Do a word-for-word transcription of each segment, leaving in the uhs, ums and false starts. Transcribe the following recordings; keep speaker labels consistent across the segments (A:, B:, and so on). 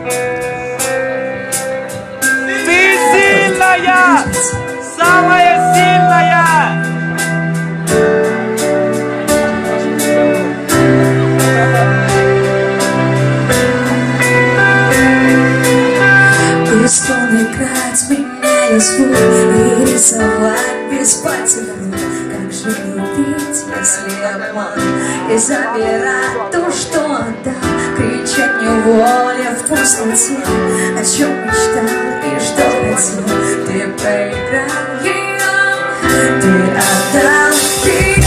A: Ты сильная, самая сильная.
B: Пусть он играть меняя звук и рисовать без пальцев рук. Как же любить, если обман и забирать то, что отдал? Кричать неволе в пустоте, о чем мечтал и что хотел. Ты проиграл ее, ты отдал ее.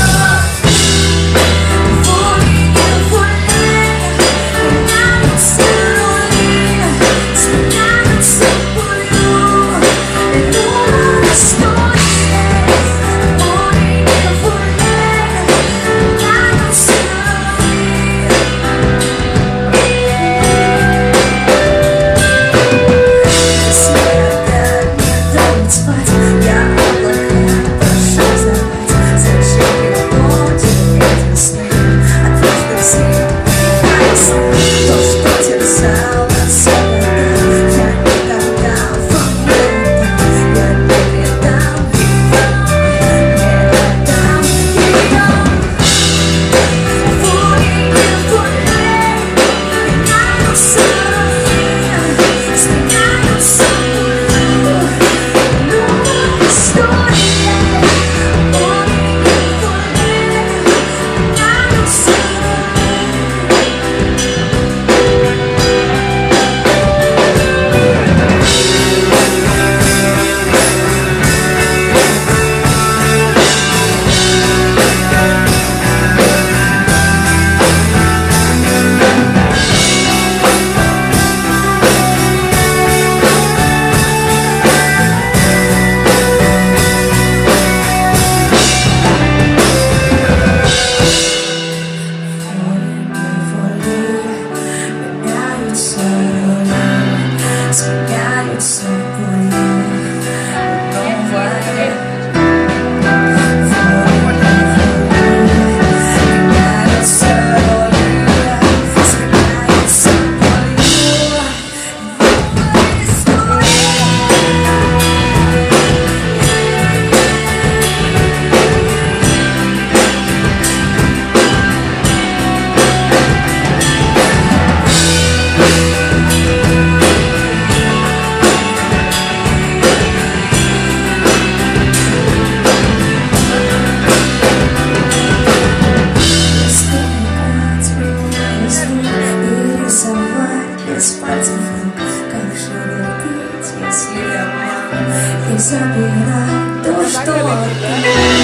B: Как же любить, если обман и забирать то, что отдал?